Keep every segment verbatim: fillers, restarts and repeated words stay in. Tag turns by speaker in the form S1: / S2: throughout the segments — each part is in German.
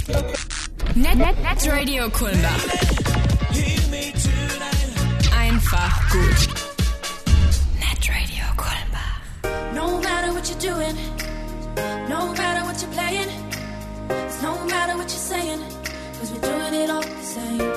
S1: Net, Net, Net Radio Kulmbach. Einfach gut. Net Radio Kulmbach.
S2: No matter what you're doing, no matter what you're playing, it's no matter what you're saying, cause we're doing it all the same.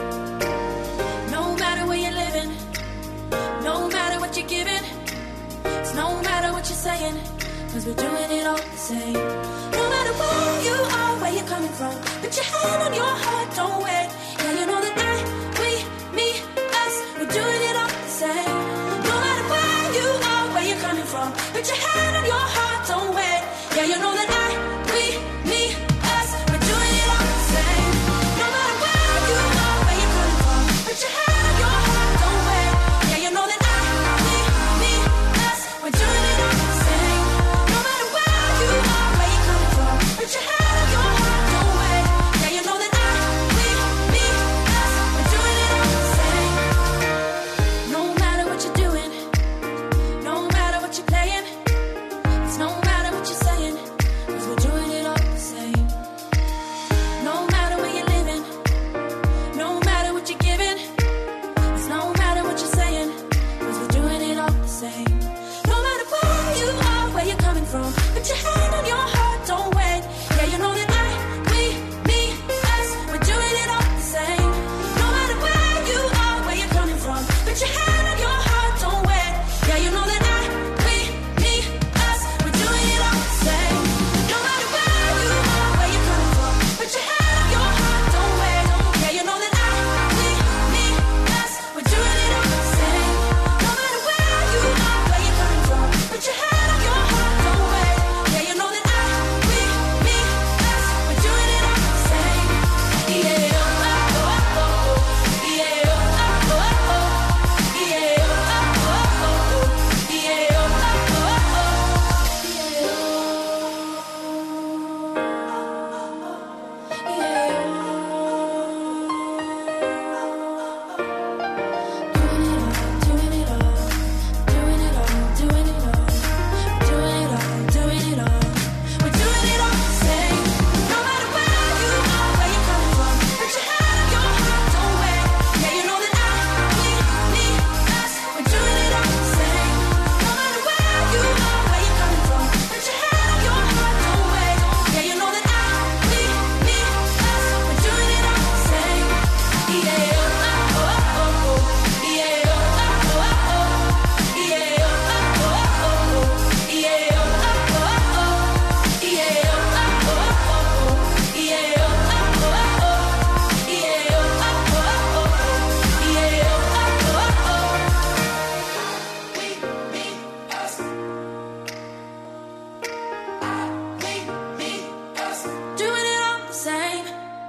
S2: No matter where you're living, no matter what you're giving, it's no matter what you're saying, cause we're doing it all the same. No matter where you are, where you're coming from, put your hand on your heart, don't wait. Yeah, you know that I, we, me, us, we're doing it all the same. No matter where you are, where you're coming from, put your hand on your heart, don't wait. Yeah, you know that I, we, me, us, we're doing it all the same. No matter where you are, where you're coming from, put your hand on your heart, don't wait. Yeah, you know that I, we, me, us, we're doing it all the same. No matter where you are, where you're coming from, put your hand on your heart, don't wait. Yeah, you know that I, we, me, us, we're doing it all the same. No matter what you're doing, no matter what you're playing, it's no matter what you're saying, cause we're doing it all the same. No matter where you're living, no matter what you're giving, it's no matter what you're saying, cause we're doing it all the same. No matter where you are, where you're coming from, put your hand on your heart, don't wait. Yeah, you know that I, we, me, us, we're doing it all the same. No matter where you are, where you're coming from, put your hand on your heart, don't wait. Yeah, you know that I, we, me, us, we're doing it all the same. No matter where you are, where you're coming from, put your hand on your heart, don't wait. Yeah, you know that I, we, me, us, we're doing it all the same. No matter where you are, where you're coming from, put your hand on your heart, don't wait. Yeah, you know that I, we, me, us, we're doing it all the same. Yeah, oh, oh, oh, oh. Yeah, oh, oh, oh, oh. Yeah, oh, oh, oh, oh. Yeah, Doing it all, doing it all, doing it all, doing it all, doing it all. We're doing it all the same. No matter where you are, where you're coming from, put your hand on your heart, don't wait. Yeah, you know that I, we, me, us, we're doing it all the same. No matter where you are, where you're coming from, put your hand on your heart, don't wait. Yeah, you know that I, we, me, us, we're doing it all the same. Yeah, oh, oh, oh, oh. Yeah, oh, oh, oh, oh. Yeah, oh, oh, oh, oh. Yeah, oh, oh, oh, oh. Yeah, oh, oh, oh, oh. Yeah, oh, oh, oh, oh. Yeah, oh, oh, oh, oh. Yeah, oh, oh, oh, oh. We, me, us. I, we, me, us. Doing it all the same.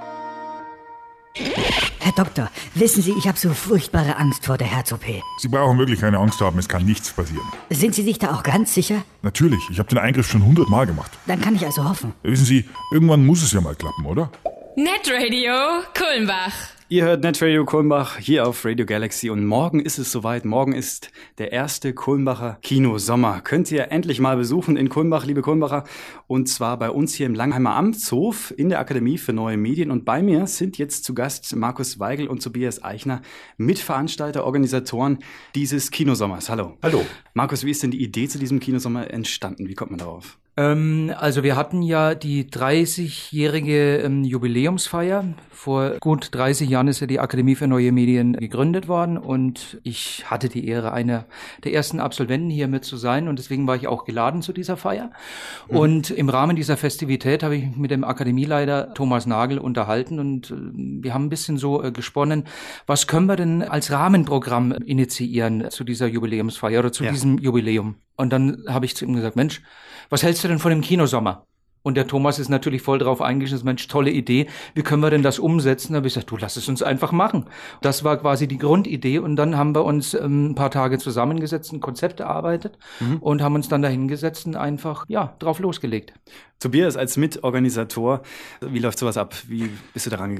S3: Herr Doktor, wissen Sie, ich habe so furchtbare Angst vor der Herz-O P.
S4: Sie brauchen wirklich keine Angst haben, es kann nichts passieren.
S3: Sind Sie sich da auch ganz sicher?
S4: Natürlich, ich habe den Eingriff schon hundertmal gemacht.
S3: Dann kann ich also hoffen.
S4: Wissen Sie, irgendwann muss es ja mal klappen, oder?
S1: Net Radio Kulmbach.
S5: Ihr hört Net Radio Kulmbach hier auf Radio Galaxy und morgen ist es soweit. Morgen ist der erste Kulmbacher Kinosommer. Könnt ihr endlich mal besuchen in Kulmbach, liebe Kulmbacher. Und zwar bei uns hier im Langheimer Amtshof in der Akademie für Neue Medien. Und bei mir sind jetzt zu Gast Markus Weigel und Tobias Eichner, Mitveranstalter, Organisatoren dieses Kinosommers. Hallo.
S6: Hallo.
S5: Markus, wie ist denn die Idee zu diesem Kinosommer entstanden? Wie kommt man darauf?
S6: Ähm, also wir hatten ja die dreißigjährige ähm, Jubiläumsfeier. Vor gut dreißig Jahren ist ja die Akademie für Neue Medien gegründet worden und ich hatte die Ehre, einer der ersten Absolventen hier mit zu sein und deswegen war ich auch geladen zu dieser Feier. Mhm. Und im Rahmen dieser Festivität habe ich mich mit dem Akademieleiter Thomas Nagel unterhalten und äh, wir haben ein bisschen so äh, gesponnen, was können wir denn als Rahmenprogramm initiieren zu dieser Jubiläumsfeier oder zu
S5: Ja.
S6: diesem Jubiläum. Und dann habe ich zu ihm gesagt, Mensch, was hältst du denn von dem Kinosommer? Und der Thomas ist natürlich voll drauf eingeschnitten, Mensch, tolle Idee, wie können wir denn das umsetzen? Da habe ich gesagt, du, lass es uns einfach machen. Das war quasi die Grundidee und dann haben wir uns ähm, ein paar Tage zusammengesetzt, ein Konzept erarbeitet mhm. und haben uns dann dahingesetzt und einfach, ja, drauf losgelegt.
S5: Tobias als Mitorganisator, wie läuft sowas ab? Wie bist du da rangegangen?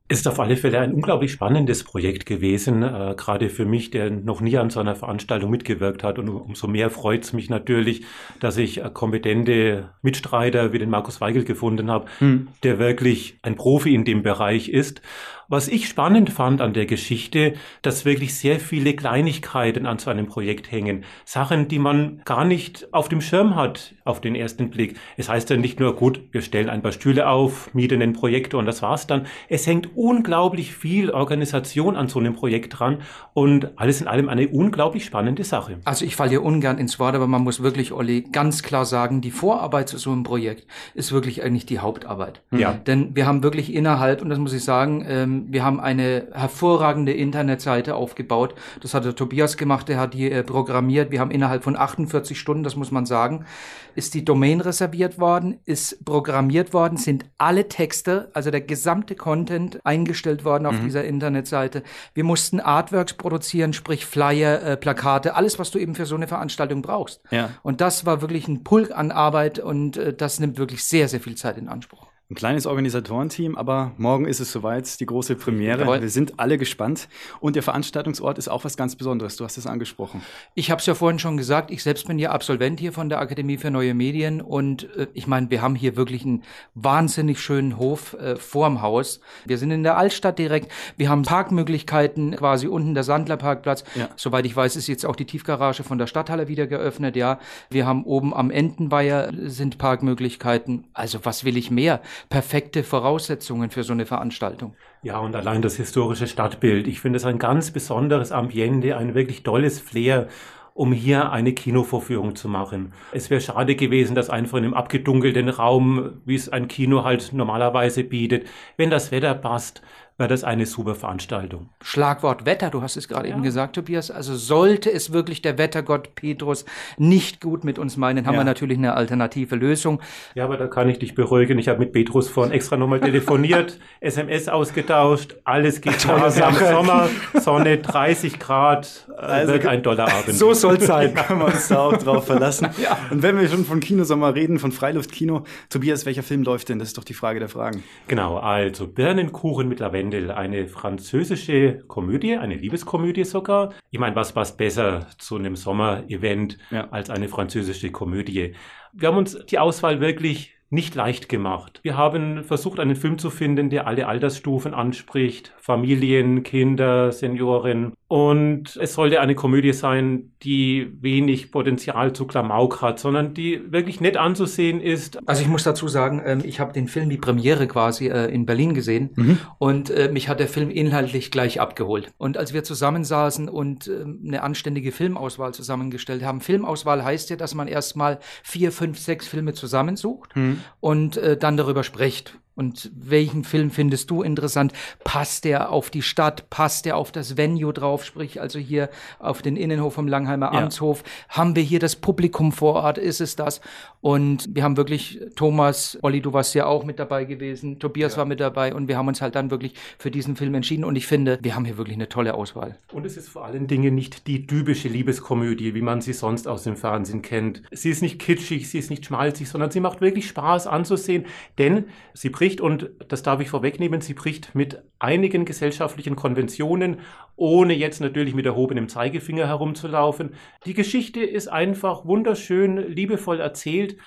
S7: Es ist auf alle Fälle ein unglaublich spannendes Projekt gewesen, äh, gerade für mich, der noch nie an so einer Veranstaltung mitgewirkt hat. Und umso mehr freut es mich natürlich, dass ich äh, kompetente Mitstreiter wie den Markus Weigel gefunden habe, hm. der wirklich ein Profi in dem Bereich ist. Was ich spannend fand an der Geschichte, dass wirklich sehr viele Kleinigkeiten an so einem Projekt hängen. Sachen, die man gar nicht auf dem Schirm hat auf den ersten Blick. Es heißt ja nicht nur, gut, wir stellen ein paar Stühle auf, mieten einen Projektor und das war's dann. Es hängt unglaublich viel Organisation an so einem Projekt dran und alles in allem eine unglaublich spannende Sache.
S6: Also ich falle hier ungern ins Wort, aber man muss wirklich, Olli, ganz klar sagen, die Vorarbeit zu so einem Projekt ist wirklich eigentlich die Hauptarbeit. Ja. Denn wir haben wirklich innerhalb, und das muss ich sagen, ähm, wir haben eine hervorragende Internetseite aufgebaut. Das hat der Tobias gemacht, der hat die äh, programmiert. Wir haben innerhalb von achtundvierzig Stunden, das muss man sagen, ist die Domain reserviert worden, ist programmiert worden, sind alle Texte, also der gesamte Content eingestellt worden auf mhm. dieser Internetseite. Wir mussten Artworks produzieren, sprich Flyer, äh, Plakate, alles, was du eben für so eine Veranstaltung brauchst. Ja. Und das war wirklich ein Pulk an Arbeit und äh, das nimmt wirklich sehr, sehr viel Zeit in Anspruch.
S5: Ein kleines Organisatorenteam, aber morgen ist es soweit, die große Premiere. Jawohl. Wir sind alle gespannt. Und der Veranstaltungsort ist auch was ganz Besonderes. Du hast es angesprochen.
S6: Ich habe es ja vorhin schon gesagt, ich selbst bin ja Absolvent hier von der Akademie für Neue Medien. Und äh, ich meine, wir haben hier wirklich einen wahnsinnig schönen Hof äh, vorm Haus. Wir sind in der Altstadt direkt. Wir haben Parkmöglichkeiten, quasi unten der Sandlerparkplatz. Ja. Soweit ich weiß, ist jetzt auch die Tiefgarage von der Stadthalle wieder geöffnet. Ja, wir haben oben am Entenweiher sind Parkmöglichkeiten. Also was will ich mehr? Perfekte Voraussetzungen für so eine Veranstaltung.
S7: Ja, und allein das historische Stadtbild. Ich finde es ein ganz besonderes Ambiente, ein wirklich tolles Flair, um hier eine Kinovorführung zu machen. Es wäre schade gewesen, dass einfach in einem abgedunkelten Raum, wie es ein Kino halt normalerweise bietet, wenn das Wetter passt, wäre das eine super Veranstaltung.
S6: Schlagwort Wetter, du hast es gerade ja. eben gesagt, Tobias. Also sollte es wirklich der Wettergott Petrus nicht gut mit uns meinen, haben ja. wir natürlich eine alternative Lösung.
S7: Ja, aber da kann ich dich beruhigen. Ich habe mit Petrus vorhin extra nochmal telefoniert, S M S ausgetauscht, alles geht klar. Wir haben Sommer, Sonne, dreißig Grad, also wird ein toller Abend.
S5: So soll es sein, können wir uns da auch drauf verlassen. Ja. Und wenn wir schon von Kinosommer reden, von Freiluftkino, Tobias, welcher Film läuft denn? Das ist doch die Frage der Fragen.
S7: Genau, also Birnenkuchen mit Lavendel. Eine französische Komödie, eine Liebeskomödie sogar. Ich meine, was passt besser zu einem Sommer-Event ja. als eine französische Komödie? Wir haben uns die Auswahl wirklich nicht leicht gemacht. Wir haben versucht, einen Film zu finden, der alle Altersstufen anspricht. Familien, Kinder, Senioren. Und es sollte eine Komödie sein, die wenig Potenzial zu Klamauk hat, sondern die wirklich nett anzusehen ist.
S6: Also ich muss dazu sagen, ich habe den Film, die Premiere quasi in Berlin gesehen mhm. und mich hat der Film inhaltlich gleich abgeholt. Und als wir zusammensaßen und eine anständige Filmauswahl zusammengestellt haben, Filmauswahl heißt ja, dass man erstmal vier, fünf, sechs Filme zusammensucht mhm. und dann darüber spricht. Und welchen Film findest du interessant? Passt der auf die Stadt? Passt der auf das Venue drauf? Sprich, also hier auf den Innenhof vom Langheimer ja. Amtshof. Haben wir hier das Publikum vor Ort? Ist es das? Und wir haben wirklich, Thomas, Olli, du warst ja auch mit dabei gewesen, Tobias ja. war mit dabei und wir haben uns halt dann wirklich für diesen Film entschieden. Und ich finde, wir haben hier wirklich eine tolle Auswahl.
S7: Und es ist vor allen Dingen nicht die typische Liebeskomödie, wie man sie sonst aus dem Fernsehen kennt. Sie ist nicht kitschig, sie ist nicht schmalzig, sondern sie macht wirklich Spaß anzusehen, denn sie bricht und das darf ich vorwegnehmen, sie bricht mit einigen gesellschaftlichen Konventionen, ohne jetzt natürlich mit erhobenem Zeigefinger herumzulaufen. Die Geschichte ist einfach wunderschön, liebevoll erzählt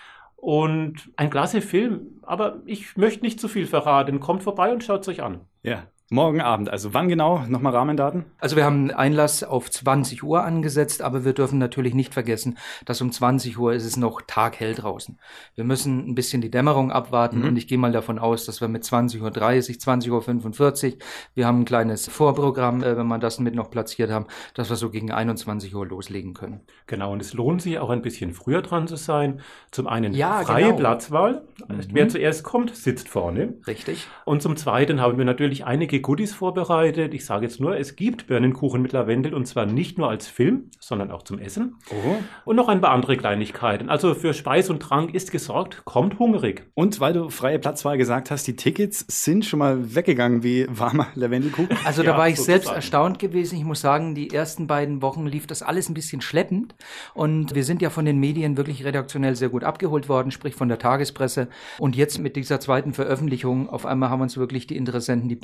S7: und ein klasse Film. Aber ich möchte nicht zu viel verraten. Kommt vorbei und schaut es euch an.
S5: Ja. Morgen Abend, also wann genau? Nochmal Rahmendaten?
S6: Also wir haben Einlass auf zwanzig Uhr angesetzt, aber wir dürfen natürlich nicht vergessen, dass um zwanzig Uhr ist es noch taghell draußen. Wir müssen ein bisschen die Dämmerung abwarten mhm. und ich gehe mal davon aus, dass wir mit zwanzig Uhr dreißig, zwanzig Uhr fünfundvierzig, wir haben ein kleines Vorprogramm, wenn wir das mit noch platziert haben, dass wir so gegen einundzwanzig Uhr loslegen können.
S7: Genau, und es lohnt sich auch ein bisschen früher dran zu sein. Zum einen ja, freie genau. Platzwahl. Mhm. Wer zuerst kommt, sitzt vorne.
S6: Richtig.
S7: Und zum Zweiten haben wir natürlich einige Goodies vorbereitet. Ich sage jetzt nur, es gibt Birnenkuchen mit Lavendel und zwar nicht nur als Film, sondern auch zum Essen. Oh. Und noch ein paar andere Kleinigkeiten. Also für Speis und Trank ist gesorgt, kommt hungrig.
S5: Und weil du freie Platzwahl gesagt hast, die Tickets sind schon mal weggegangen wie warmer Lavendelkuchen.
S6: Also da ja, war ich selbst sagen. erstaunt gewesen. Ich muss sagen, die ersten beiden Wochen lief das alles ein bisschen schleppend und wir sind ja von den Medien wirklich redaktionell sehr gut abgeholt worden, sprich von der Tagespresse. Und jetzt mit dieser zweiten Veröffentlichung, auf einmal haben uns wirklich die Interessenten die Bude eingegangen.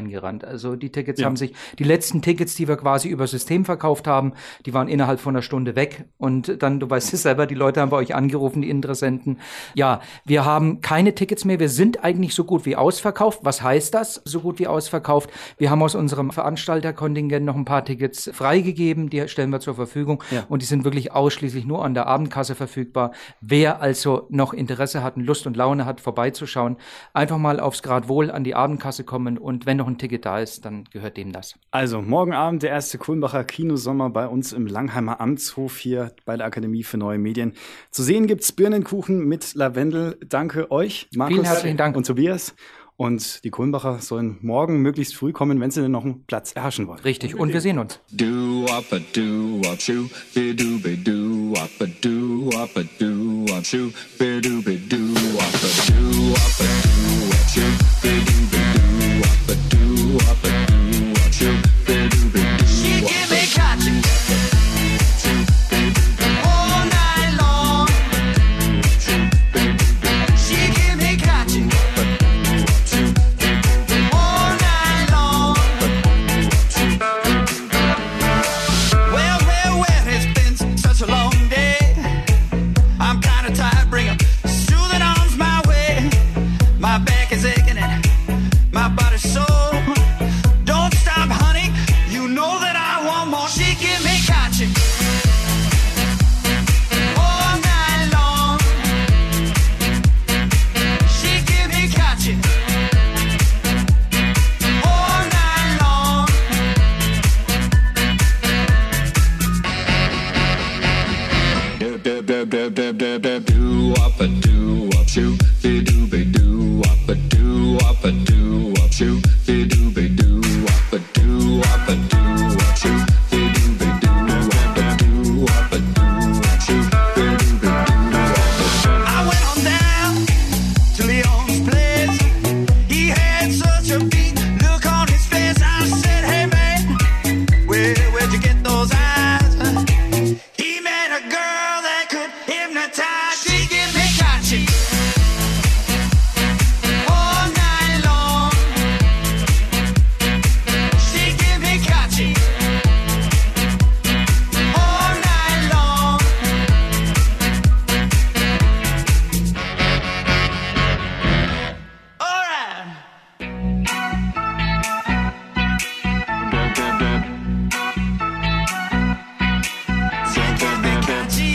S6: hingerannt. Also die Tickets
S5: Ja.
S6: haben sich, die letzten Tickets, die wir quasi über System verkauft haben, die waren innerhalb von einer Stunde weg. Und dann, du weißt es selber, die Leute haben bei euch angerufen, die Interessenten. Ja, wir haben keine Tickets mehr. Wir sind eigentlich so gut wie ausverkauft. Was heißt das, so gut wie ausverkauft? Wir haben aus unserem Veranstalterkontingent noch ein paar Tickets freigegeben. Die stellen wir zur Verfügung.
S5: Ja.
S6: Und die sind wirklich ausschließlich nur an der Abendkasse verfügbar. Wer also noch Interesse hat und Lust und Laune hat, vorbeizuschauen, einfach mal aufs Grad Wohl an die Abendkasse kommen. Und wenn noch ein Ticket da ist, dann gehört dem das.
S5: Also, morgen Abend der erste Kulmbacher Kinosommer bei uns im Langheimer Amtshof hier bei der Akademie für Neue Medien. Zu sehen gibt's Birnenkuchen mit Lavendel. Danke euch, Markus
S6: Vielen herzlichen Dank.
S5: und Tobias. Und die Kulmbacher sollen morgen möglichst früh kommen, wenn sie denn noch einen Platz erhaschen wollen.
S6: Richtig. Und wir sehen uns.
S8: Do up a do up shoo, be do be do up a do up a do up shoo, be do be do up a do up a do up shoo, be do be do up a do up a do up shoo, be do be do. She give me catching all night long. She give me catching. Do up a do up shoo, be do be do up a do up a do up shoo, be do be do up a do up a do up shoo, be do be do up a do up a do up shoo, be do be do up a. I went on down to Leon's place. He had such a beat look on his face. I said, hey man, where where'd you get those eyes? He met a girl that could hypnotize. She give me catching all night long. She give me catching all night long. All right. She give me catching.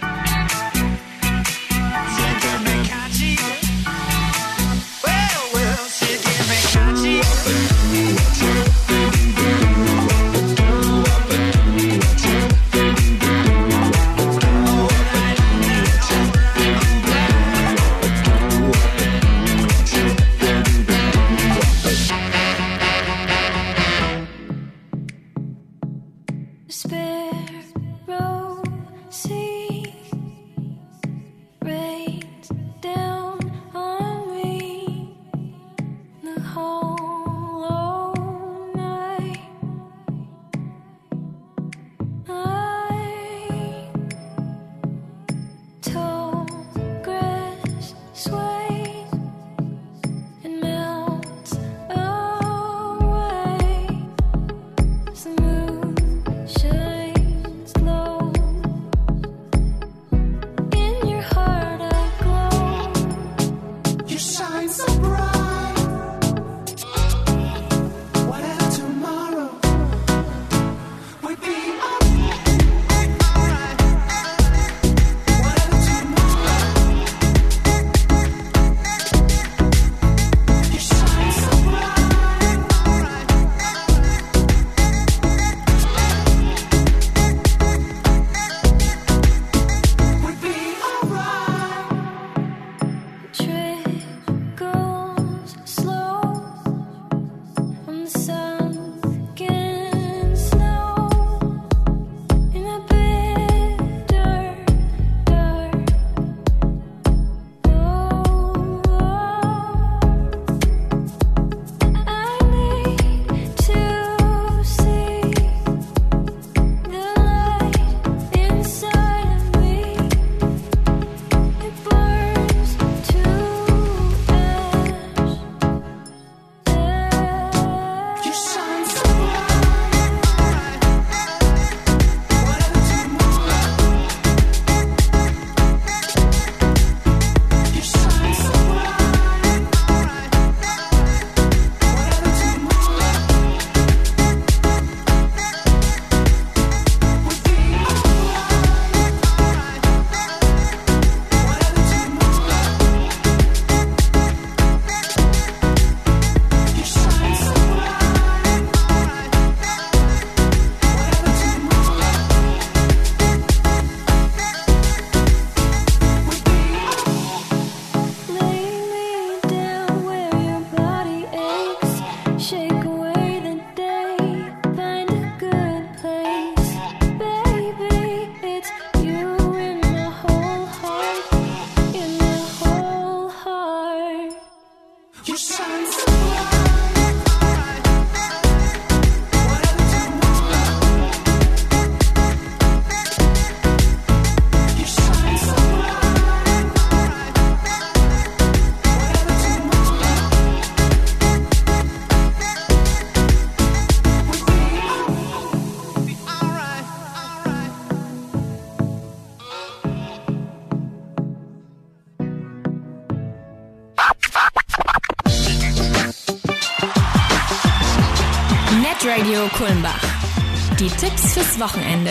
S2: Sparrow sings, rains down on me the hollow night. I tall grass sways and melts away as the moon shines low. In your heart I glow. You shine so bright.
S1: Netradio Kulmbach. Die Tipps fürs Wochenende.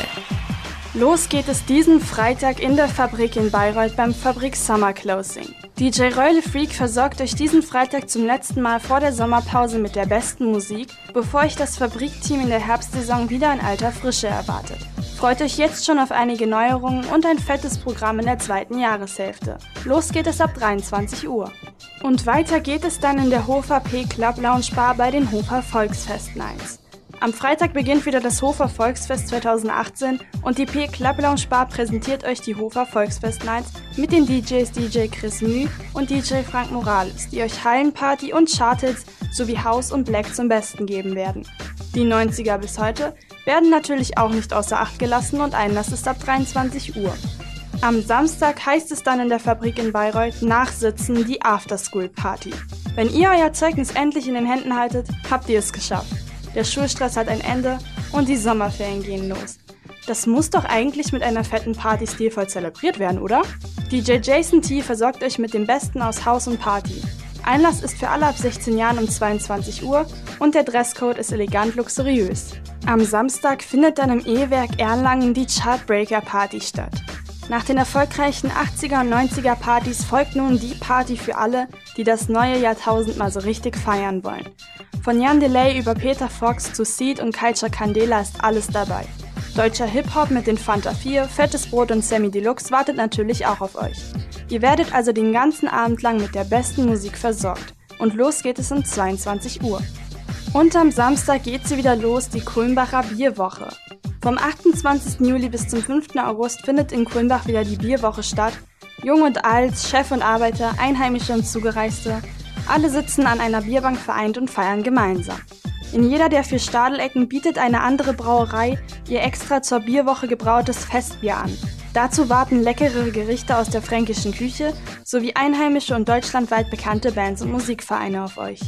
S9: Los geht es diesen Freitag in der Fabrik in Bayreuth beim Fabrik Summer Closing. D J Royle Freak versorgt euch diesen Freitag zum letzten Mal vor der Sommerpause mit der besten Musik, bevor euch das Fabrikteam in der Herbstsaison wieder in alter Frische erwartet. Freut euch jetzt schon auf einige Neuerungen und ein fettes Programm in der zweiten Jahreshälfte. Los geht es ab dreiundzwanzig Uhr. Und weiter geht es dann in der Hofer P Club Lounge Bar bei den Hofer Volksfest Nights. Am Freitag beginnt wieder das Hofer Volksfest zweitausendachtzehn und die P Club Lounge Bar präsentiert euch die Hofer Volksfest Nights mit den D Js D J Chris Müh und D J Frank Morales, die euch Hallenparty und Charthits sowie House und Black zum Besten geben werden. Die neunziger bis heute werden natürlich auch nicht außer Acht gelassen und Einlass ist ab dreiundzwanzig Uhr. Am Samstag heißt es dann in der Fabrik in Bayreuth Nachsitzen, die Afterschool Party. Wenn ihr euer Zeugnis endlich in den Händen haltet, habt ihr es geschafft. Der Schulstress hat ein Ende und die Sommerferien gehen los. Das muss doch eigentlich mit einer fetten Party stilvoll zelebriert werden, oder? D J Jason T versorgt euch mit dem Besten aus Haus und Party. Einlass ist für alle ab sechzehn Jahren um zweiundzwanzig Uhr und der Dresscode ist elegant luxuriös. Am Samstag findet dann im E-Werk Erlangen die Chartbreaker Party statt. Nach den erfolgreichen achtziger und neunziger Partys folgt nun die Party für alle, die das neue Jahrtausend mal so richtig feiern wollen. Von Jan Delay über Peter Fox zu Seed und Culture Candela ist alles dabei. Deutscher Hip-Hop mit den Fanta vier, Fettes Brot und Sammy Deluxe wartet natürlich auch auf euch. Ihr werdet also den ganzen Abend lang mit der besten Musik versorgt. Und los geht es um zweiundzwanzig Uhr. Und am Samstag geht sie wieder los, die Kulmbacher Bierwoche. Vom achtundzwanzigsten Juli bis zum fünften August findet in Kulmbach wieder die Bierwoche statt. Jung und alt, Chef und Arbeiter, Einheimische und Zugereiste, alle sitzen an einer Bierbank vereint und feiern gemeinsam. In jeder der vier Stadelecken bietet eine andere Brauerei ihr extra zur Bierwoche gebrautes Festbier an. Dazu warten leckere Gerichte aus der fränkischen Küche sowie einheimische und deutschlandweit bekannte Bands und Musikvereine auf euch.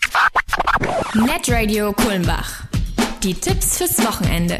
S1: Netradio Kulmbach. Die Tipps fürs Wochenende.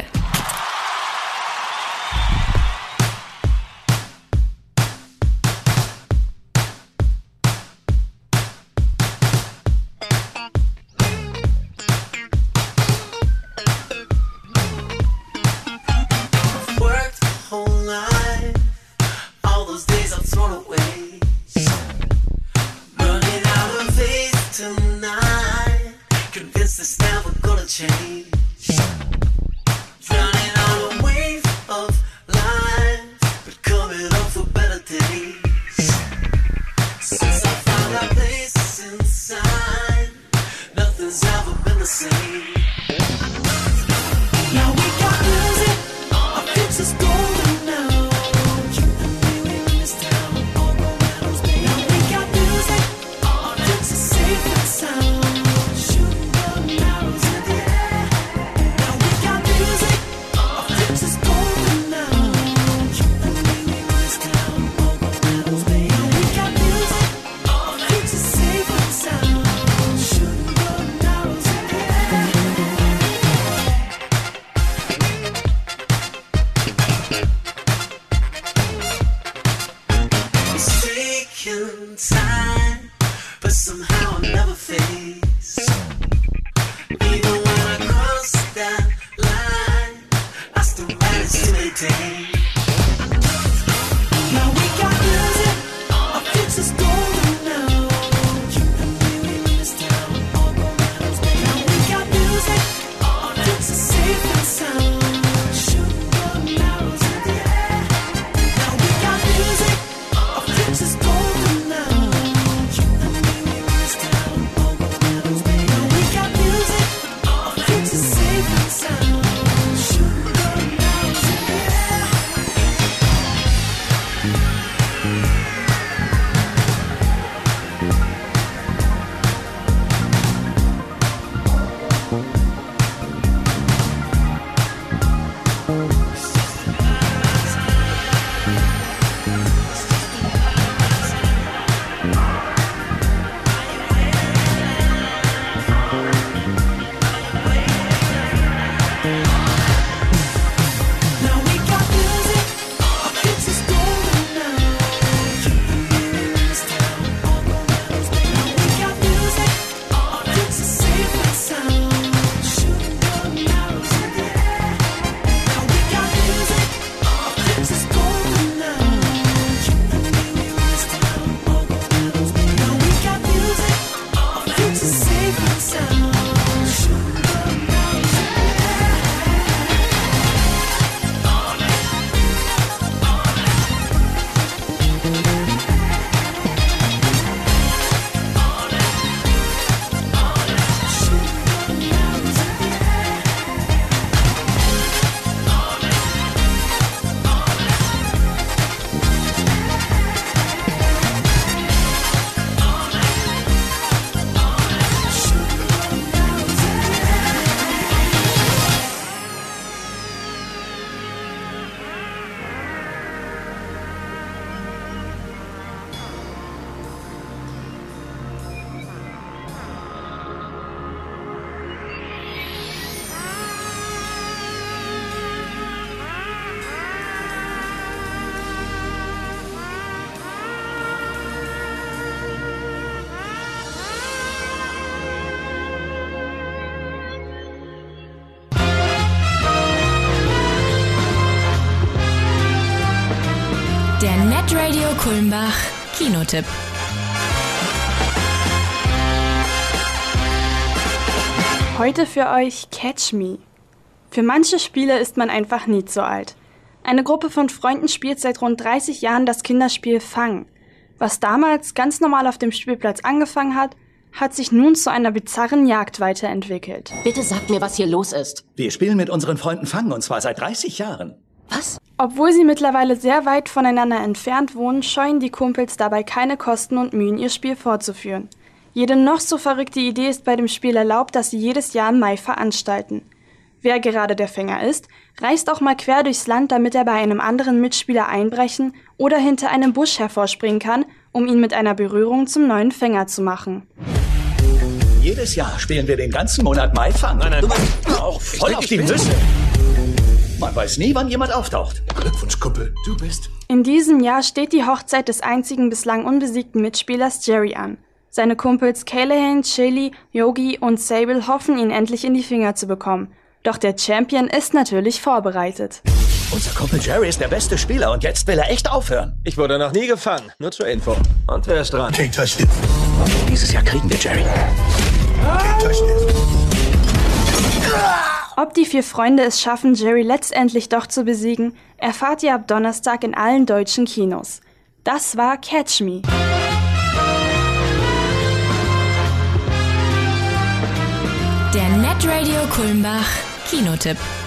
S1: Netradio Kulmbach Kinotipp.
S9: Heute für euch Catch Me. Für manche Spiele ist man einfach nie zu alt. Eine Gruppe von Freunden spielt seit rund dreißig Jahren das Kinderspiel Fang. Was damals ganz normal auf dem Spielplatz angefangen hat, hat sich nun zu einer bizarren Jagd weiterentwickelt.
S10: Bitte sagt mir, was hier los ist.
S11: Wir spielen mit unseren Freunden Fang, und zwar seit dreißig Jahren.
S10: Was?
S9: Obwohl sie mittlerweile sehr weit voneinander entfernt wohnen, scheuen die Kumpels dabei keine Kosten und Mühen, ihr Spiel fortzuführen. Jede noch so verrückte Idee ist bei dem Spiel erlaubt, das sie jedes Jahr im Mai veranstalten. Wer gerade der Fänger ist, reist auch mal quer durchs Land, damit er bei einem anderen Mitspieler einbrechen oder hinter einem Busch hervorspringen kann, um ihn mit einer Berührung zum neuen Fänger zu machen.
S11: Jedes Jahr spielen wir den ganzen Monat Mai Fang. Nein, nein, du bist auch voll auf die Nüsse. Man weiß nie, wann jemand auftaucht.
S12: Glückwunsch, Kumpel, du bist...
S9: In diesem Jahr steht die Hochzeit des einzigen bislang unbesiegten Mitspielers Jerry an. Seine Kumpels Callahan, Chili, Yogi und Sable hoffen, ihn endlich in die Finger zu bekommen. Doch der Champion ist natürlich vorbereitet.
S11: Unser Kumpel Jerry ist der beste Spieler und jetzt will er echt aufhören.
S13: Ich wurde noch nie gefangen, nur zur Info. Und wer ist dran?
S12: King Touchdown.
S11: Dieses Jahr kriegen wir Jerry.
S12: King Touchdown.
S9: Ob die vier Freunde es schaffen, Jerry letztendlich doch zu besiegen, erfahrt ihr ab Donnerstag in allen deutschen Kinos. Das war Catch Me.
S1: Der Netradio Kulmbach Kinotipp.